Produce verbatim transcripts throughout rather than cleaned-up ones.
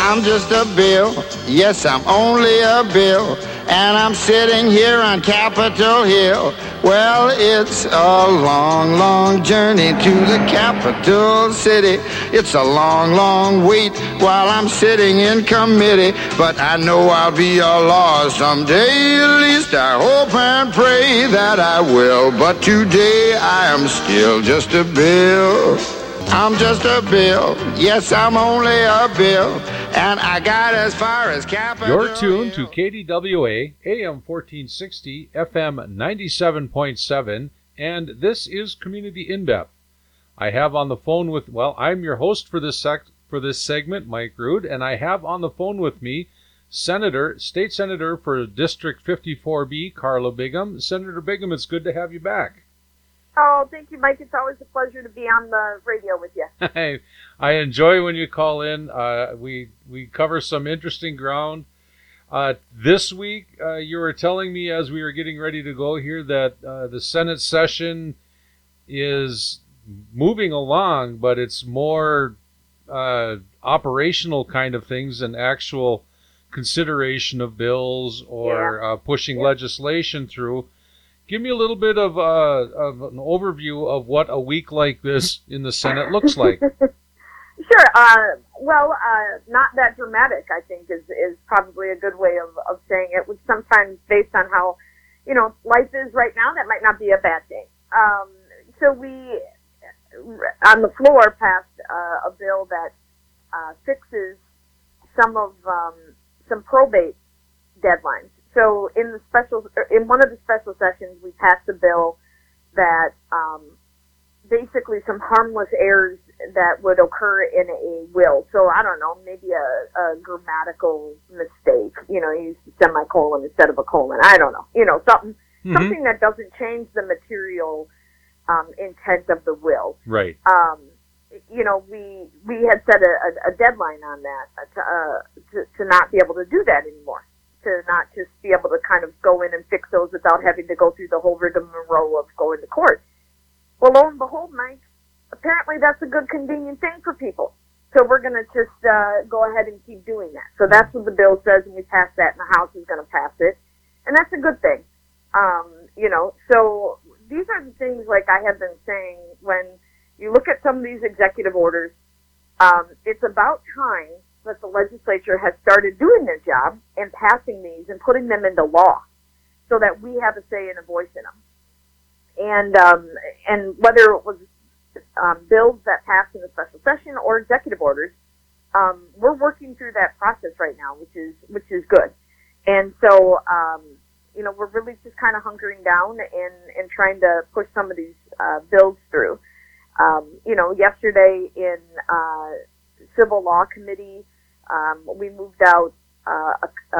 I'm just a bill. Yes, I'm only a bill. And I'm sitting here on Capitol Hill. Well, it's a long, long journey to the capital city. It's a long, long wait while I'm sitting in committee. But I know I'll be a law someday. At least I hope and pray that I will. But today I am still just a bill. I'm just a bill. Yes, I'm only a bill. And I got as far as Capitol. You're tuned to K D W A, A M fourteen sixty, F M ninety-seven point seven, and this is Community In-Depth. I have on the phone with, well, I'm your host for this sec- for this segment, Mike Rood, and I have on the phone with me Senator, State Senator for District fifty-four B, Carla Bigham. Senator Bigham, it's good to have you back. Oh, thank you, Mike. It's always a pleasure to be on the radio with you. I, I enjoy when you call in. Uh, we we cover some interesting ground. Uh, this week, uh, you were telling me as we were getting ready to go here that uh, the Senate session is moving along, but it's more uh, operational kind of things than actual consideration of bills or yeah. uh, pushing yeah. legislation through. Give me a little bit of, uh, of an overview of what a week like this in the Senate looks like. Sure. Uh, well, uh, not that dramatic, I think, is is probably a good way of, of saying it, which sometimes based on how, you know, life is right now, that might not be a bad thing. Um, so we, on the floor, passed uh, a bill that uh, fixes some of, um, some probate deadlines. So in the special, in one of the special sessions, we passed a bill that um, basically some harmless errors that would occur in a will. So I don't know, maybe a, a grammatical mistake. You know, you use a semicolon instead of a colon. I don't know. You know, something mm-hmm. something that doesn't change the material um, intent of the will. Right. Um, you know, we we had set a, a, a deadline on that to, uh, to to not be able to do that anymore. To not just be able to kind of go in and fix those without having to go through the whole rigmarole of going to court. Well, lo and behold, Mike, apparently that's a good, convenient thing for people. So we're going to just uh, go ahead and keep doing that. So that's what the bill says, and we passed that, and the House is going to pass it. And that's a good thing. Um, you know, so these are the things, like I have been saying, when you look at some of these executive orders, um, it's about time that the legislature has started doing their job and passing these and putting them into law so that we have a say and a voice in them. And, um, and whether it was um, bills that passed in the special session or executive orders, um, we're working through that process right now, which is, which is good. And so, um, you know, we're really just kind of hunkering down and, and trying to push some of these uh, bills through. Um, you know, yesterday in uh, Civil Law Committee, Um, we moved out uh, a, a,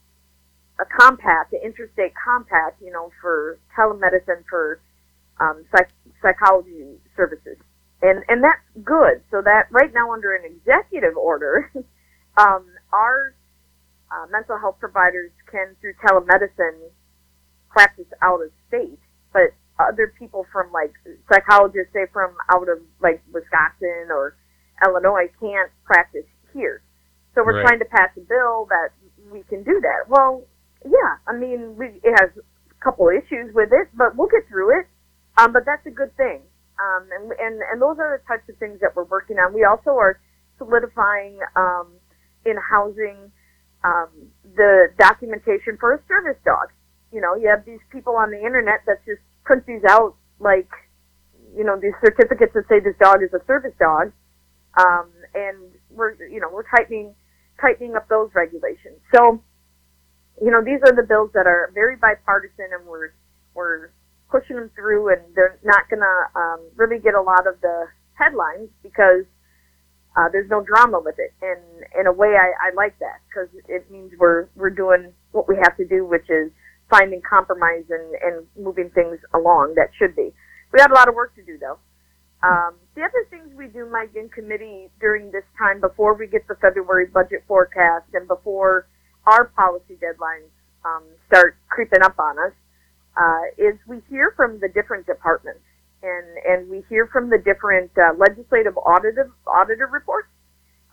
a compact, an interstate compact, you know, for telemedicine for um, psych, psychology services, and and that's good. So that right now, under an executive order, um, our uh, mental health providers can, through telemedicine, practice out of state, but other people from like psychologists, say from out of like Wisconsin or Illinois, can't practice here. So we're right. trying to pass a bill that we can do that. Well, yeah, I mean, we, it has a couple of issues with it, but we'll get through it. Um, but that's a good thing. Um, and, and, and those are the types of things that we're working on. We also are solidifying um, in housing um, the documentation for a service dog. You know, you have these people on the internet that just print these out, like, you know, these certificates that say this dog is a service dog. Um, and we're, you know, we're tightening, tightening up those regulations. So, you know, these are the bills that are very bipartisan, and we're, we're pushing them through, and they're not going to um, really get a lot of the headlines because uh, there's no drama with it. And in a way, I, I like that because it means we're, we're doing what we have to do, which is finding compromise and, and moving things along that should be. We got a lot of work to do, though. Um, the other things we do, Mike, in committee during this time, before we get the February budget forecast and before our policy deadlines um, start creeping up on us, uh, is we hear from the different departments, and, and we hear from the different uh, legislative auditor, auditor reports.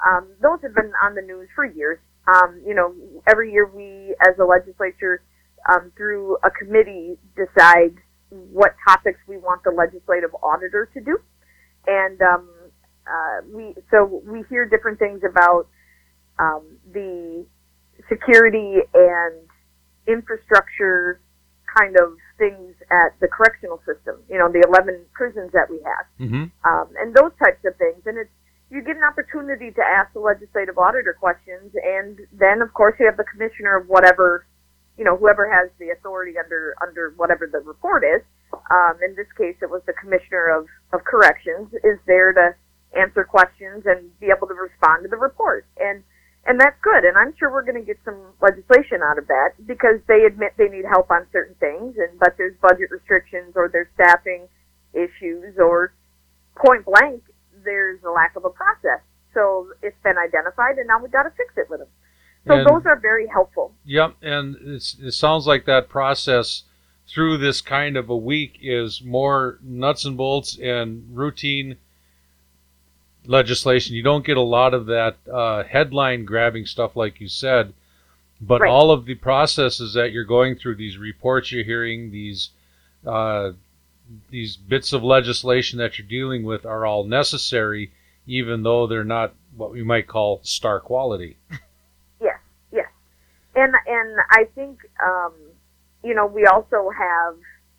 um, those have been on the news for years. Um, you know, every year we, as a legislature, um, through a committee, decide what topics we want the legislative auditor to do, and um, uh, we so we hear different things about um, the security and infrastructure kind of things at the correctional system. You know, the eleven prisons that we have, Mm-hmm. um, and those types of things, and it's you get an opportunity to ask the legislative auditor questions, and then, of course, you have the commissioner of whatever, you know, whoever has the authority under under whatever the report is. Um, in this case, it was the commissioner of, of corrections is there to answer questions and be able to respond to the report, and and that's good. And I'm sure we're going to get some legislation out of that because they admit they need help on certain things, and but there's budget restrictions or there's staffing issues or point blank, there's a lack of a process. So it's been identified, and now we've got to fix it with them. So And- those are very helpful. Yep, and it's, it sounds like that process through this kind of a week is more nuts and bolts and routine legislation. You don't get a lot of that uh, headline grabbing stuff like you said, but Right. all of the processes that you're going through, these reports you're hearing, these uh, these bits of legislation that you're dealing with are all necessary, even though they're not what we might call star quality. Yes, yes. And and I think, um, you know, we also have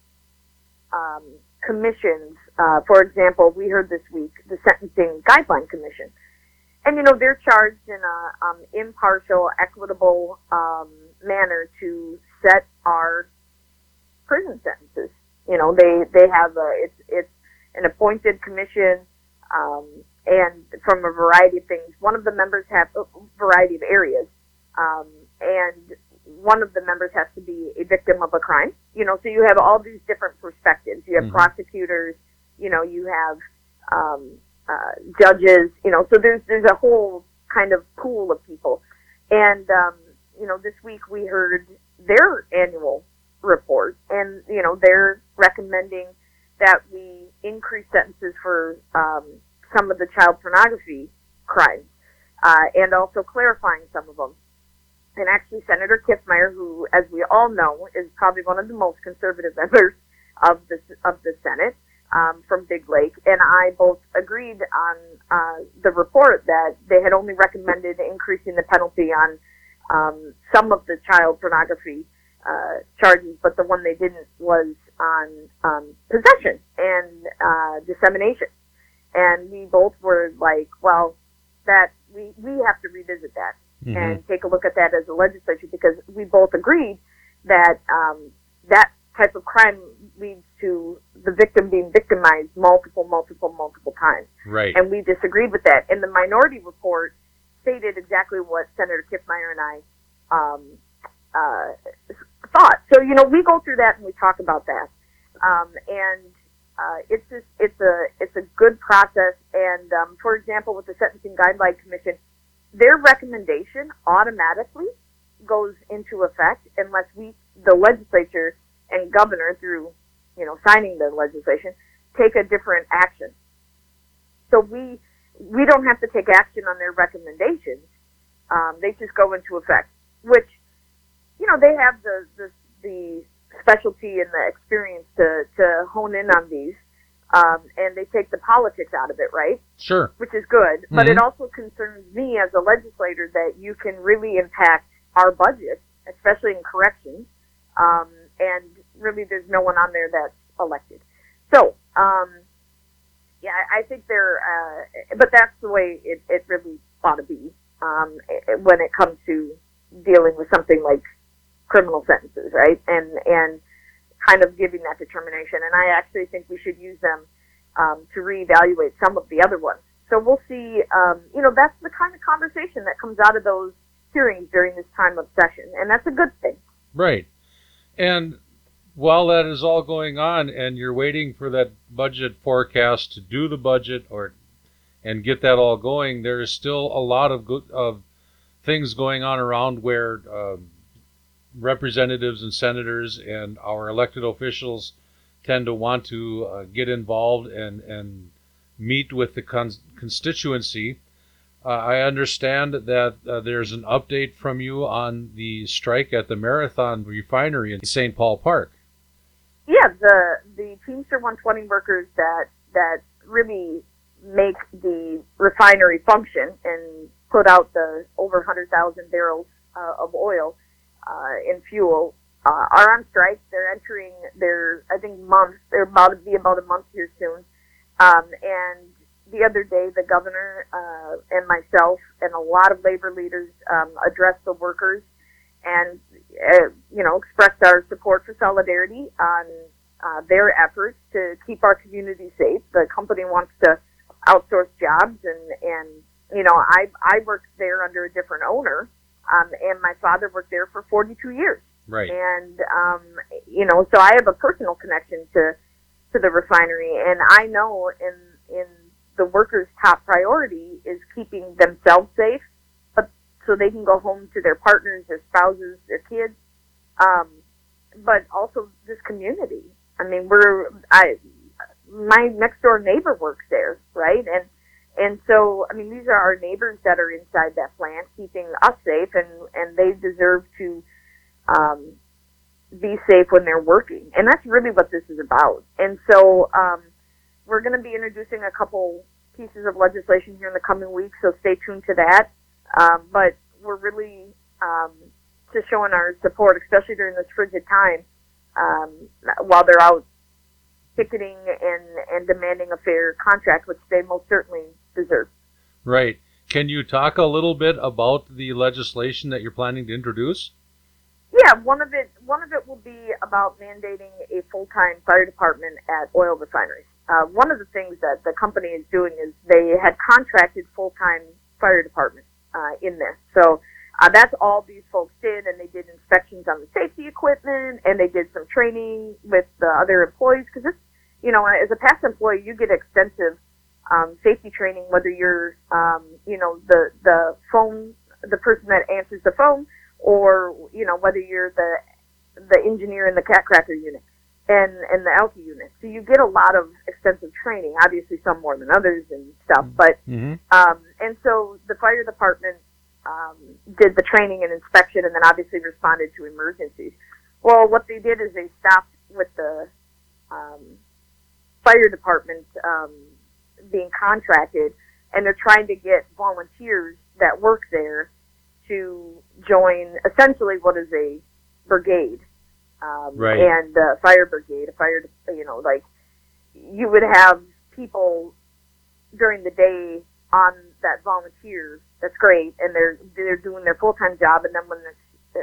um, commissions. Uh, for example, we heard this week the Sentencing Guideline Commission. And, you know, they're charged in a um, impartial, equitable um, manner to set our prison sentences. You know, they, they have a, it's, it's an appointed commission, um, and from a variety of things. One of the members have a variety of areas, um, and one of the members has to be a victim of a crime. You know, so you have all these different perspectives. You have Mhm. prosecutors, you know, you have um, uh, judges, you know, so there's there's a whole kind of pool of people. And, um, you know, this week we heard their annual report, and, you know, they're recommending that we increase sentences for um, some of the child pornography crimes, uh, and also clarifying some of them. And actually, Senator Kiffmeyer, who, as we all know, is probably one of the most conservative members of the of the Senate, um, from Big Lake, and I both agreed on uh, the report that they had only recommended increasing the penalty on um, some of the child pornography uh, charges, but the one they didn't was on um, possession and uh, dissemination. And we both were like, well, that we, we have to revisit that. Mhm. And take a look at that as a legislature, because we both agreed that um, that type of crime leads to the victim being victimized multiple, multiple, multiple times. Right. And we disagreed with that. And the minority report stated exactly what Senator Kiffmeyer and I um, uh, thought. So, you know, we go through that and we talk about that. Um, and uh, it's just, it's a, it's a good process. And, um, for example, with the Sentencing Guideline Commission, their recommendation automatically goes into effect unless we, the legislature and governor, through, you know, signing the legislation, take a different action. So we we don't have to take action on their recommendations. Um, they just go into effect, which, you know, they have the, the, the specialty and the experience to, to hone in on these. Um, and they take the politics out of it, right? Sure. Which is good. But Mhm. it also concerns me as a legislator that you can really impact our budget, especially in corrections. Um, and really, there's no one on there that's elected. So, um, yeah, I I think they're, uh, but that's the way it, it really ought to be um, it, when it comes to dealing with something like criminal sentences, right? And and kind of giving that determination. And I actually think we should use them um, to reevaluate some of the other ones. So we'll see. Um, you know, that's the kind of conversation that comes out of those hearings during this time of session, and that's a good thing. Right. And while that is all going on and you're waiting for that budget forecast to do the budget or and get that all going, there is still a lot of good, of things going on around where uh, representatives and senators and our elected officials tend to want to uh, get involved and, and meet with the con- constituency. Uh, I understand that uh, there's an update from you on the strike at the Marathon Refinery in Saint Paul Park. Yeah, the the Teamster one twenty workers that that really make the refinery function and put out the over one hundred thousand barrels uh, of oil uh, in fuel uh, are on strike. They're entering their, I think, month. They're about to be about a month here soon. Um, and the other day, the governor uh, and myself and a lot of labor leaders um, addressed the workers and, uh, you know, expressed our support for solidarity on uh, their efforts to keep our community safe. The company wants to outsource jobs, and, and you know, I I worked there under a different owner, um, and my father worked there for forty-two years. Right. And, um, you know, so I have a personal connection to to the refinery, and I know in in the workers' top priority is keeping themselves safe, but so they can go home to their partners, their spouses, their kids, um, but also this community. I mean, we're I my next door neighbor works there, right? And and so I mean, these are our neighbors that are inside that plant, keeping us safe, and and they deserve to um, be safe when they're working, and that's really what this is about. And so um, we're going to be introducing a couple pieces of legislation here in the coming weeks, so stay tuned to that. Um, but we're really um, just showing our support, especially during this frigid time, um, while they're out picketing and, and demanding a fair contract, which they most certainly deserve. Right. Can you talk a little bit about the legislation that you're planning to introduce? Yeah, one of it one of it will be about mandating a full-time fire department at oil refineries. Uh, one of the things that the company is doing is they had contracted full-time fire department uh, in there. So uh, that's all these folks did, and they did inspections on the safety equipment, and they did some training with the other employees, because this, you know, as a past employee, you get extensive um, safety training, whether you're, um, you know, the the phone, the person that answers the phone, or, you know, whether you're the the engineer in the cat cracker unit and, and the Alky unit. So you get a lot of extensive training, obviously some more than others and stuff. But mm-hmm. um, and so the fire department um, did the training and inspection, and then obviously responded to emergencies. Well, what they did is they stopped with the um, fire department um, being contracted, and they're trying to get volunteers that work there to join essentially what is a brigade, um, right. and uh, fire brigade, a fire, you know, like you would have people during the day on that volunteer. That's great, and they're they're doing their full time job. And then when this,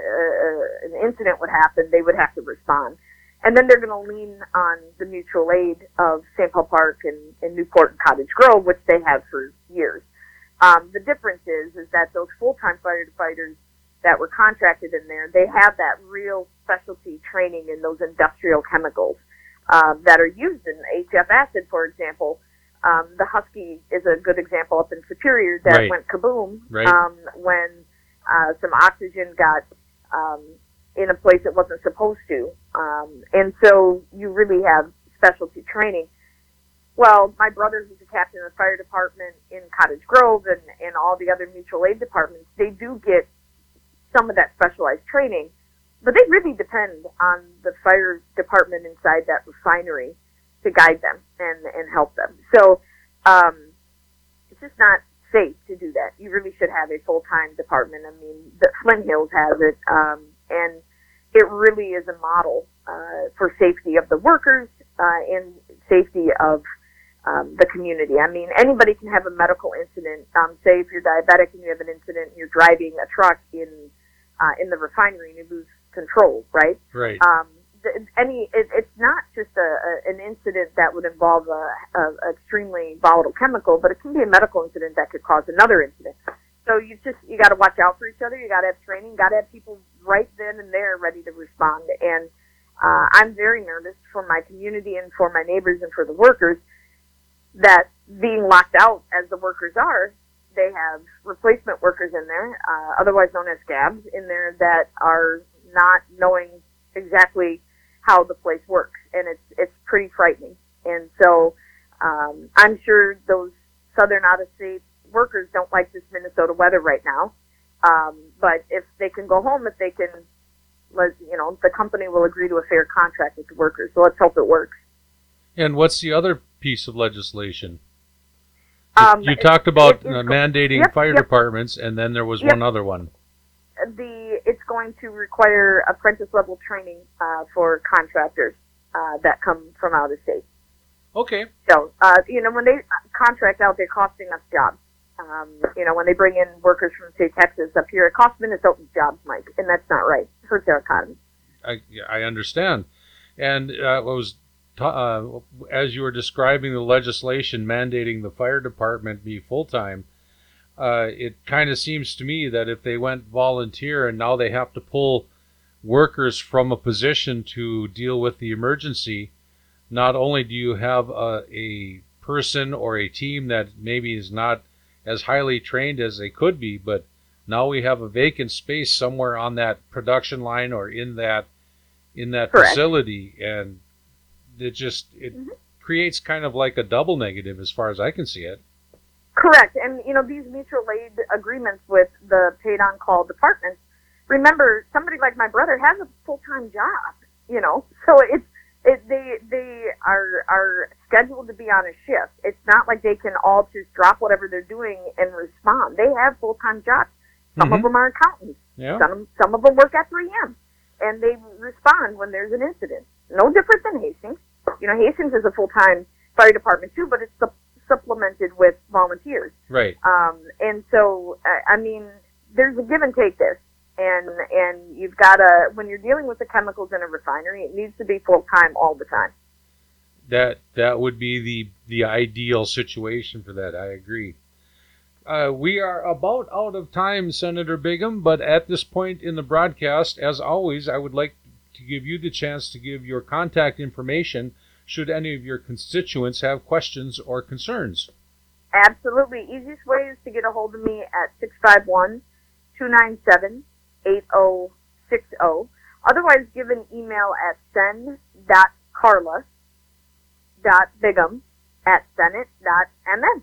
uh, an incident would happen, they would have to respond. And then they're going to lean on the mutual aid of Saint Paul Park and, and Newport and Cottage Grove, which they have for years. Um, the difference is, is that those full-time firefighters that were contracted in there, they have that real specialty training in those industrial chemicals um, that are used in H F acid, for example. Um, the Husky is a good example up in Superior that right. went kaboom right. um, when uh, some oxygen got um, in a place it wasn't supposed to. Um, and so you really have specialty training. Well, my brother, who's a captain of the fire department in Cottage Grove, and, and all the other mutual aid departments, they do get some of that specialized training, but they really depend on the fire department inside that refinery to guide them and, and help them. So um, it's just not safe to do that. You really should have a full-time department. I mean, the Flint Hills has it, um, and it really is a model uh, for safety of the workers uh, and safety of Um, the community. I mean, anybody can have a medical incident. Um, say if you're diabetic and you have an incident and you're driving a truck in uh, in the refinery and you lose control, right? Right. Um, the, any, it, it's not just a, a, an incident that would involve a, a, a extremely volatile chemical, but it can be a medical incident that could cause another incident. So you just you got to watch out for each other. You got to have training. Got to have people right then and there ready to respond. And uh, I'm very nervous for my community and for my neighbors and for the workers, that being locked out as the workers are, they have replacement workers in there, uh, otherwise known as scabs, in there that are not knowing exactly how the place works, and it's it's pretty frightening. And so um, I'm sure those southern out-of-state workers don't like this Minnesota weather right now. Um, but if they can go home, if they can, let you know, the company will agree to a fair contract with the workers. So let's hope it works. And what's the other piece of legislation? Um, you talked about it, it, uh, mandating yep, fire yep. departments, and then there was Yep. one other one. The it's going to require apprentice level training uh, for contractors uh, that come from out of state. Okay. So uh, you know, when they contract out, they're costing us jobs. Um, you know, when they bring in workers from, say, Texas up here, it costs Minnesotans jobs, Mike, and that's not right. It hurts our economy. I, I understand. And uh, what was ta- uh, as you were describing the legislation mandating the fire department be full-time, uh, it kind of seems to me that if they went volunteer and now they have to pull workers from a position to deal with the emergency, not only do you have a, a person or a team that maybe is not as highly trained as they could be, but now we have a vacant space somewhere on that production line or in that in that Correct. facility, and it just it Mm-hmm. creates kind of like a double negative as far as I can see it. Correct. And, you know, these mutual aid agreements with the paid on-call departments, remember, somebody like my brother has a full-time job, you know, so it's, it, they, they are, are scheduled to be on a shift. It's not like they can all just drop whatever they're doing and respond. They have full-time jobs. Some Mhm. of them are accountants. Yeah. Some, some of them work at three a.m. and they respond when there's an incident. No different than Hastings. You know, Hastings is a full-time fire department too, but it's su- supplemented with volunteers. Right. Um, and so, I, I mean, there's a give and take there. And, and you've got to, when you're dealing with the chemicals in a refinery, it needs to be full-time all the time. That that would be the the ideal situation for that. I agree. Uh, we are about out of time, Senator Bigham, but at this point in the broadcast, as always, I would like to give you the chance to give your contact information should any of your constituents have questions or concerns. Absolutely. Easiest way is to get a hold of me at six five one, two nine seven, eight zero six zero. Otherwise, give an email at sen dot carla dot bigham at senate dot m n.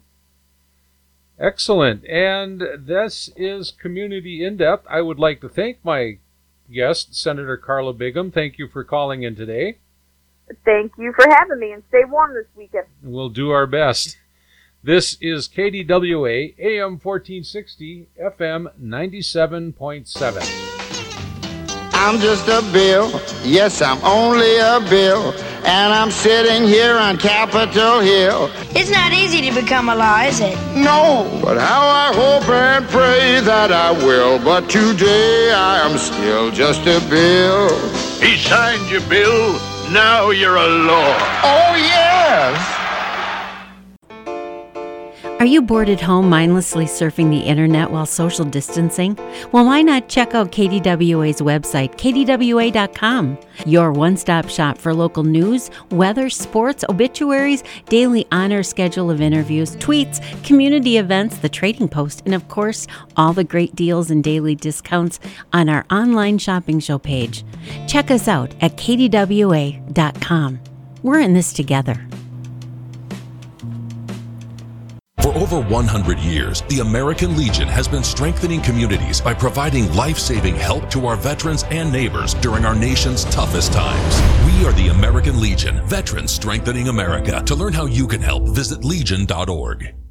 Excellent. And this is Community In-Depth. I would like to thank my guest, Senator Carla Bigham. Thank you for calling in today. Thank you for having me, and stay warm this weekend. We'll do our best. This is K D W A, A M fourteen sixty, F M ninety-seven point seven. I'm just a bill, yes, I'm only a bill, and I'm sitting here on Capitol Hill. It's not easy to become a law, is it? No, but how I hope and pray that I will, but today I am still just a bill. He signed your bill, now you're a law. Oh, yes! Are you bored at home mindlessly surfing the internet while social distancing? Well, why not check out K D W A's website, K D W A dot com, your one-stop shop for local news, weather, sports, obituaries, daily honor schedule of interviews, tweets, community events, the Trading Post, and of course, all the great deals and daily discounts on our online shopping show page. Check us out at K D W A dot com. We're in this together. For over one hundred years, the American Legion has been strengthening communities by providing life-saving help to our veterans and neighbors during our nation's toughest times. We are the American Legion, veterans strengthening America. To learn how you can help, visit legion dot org.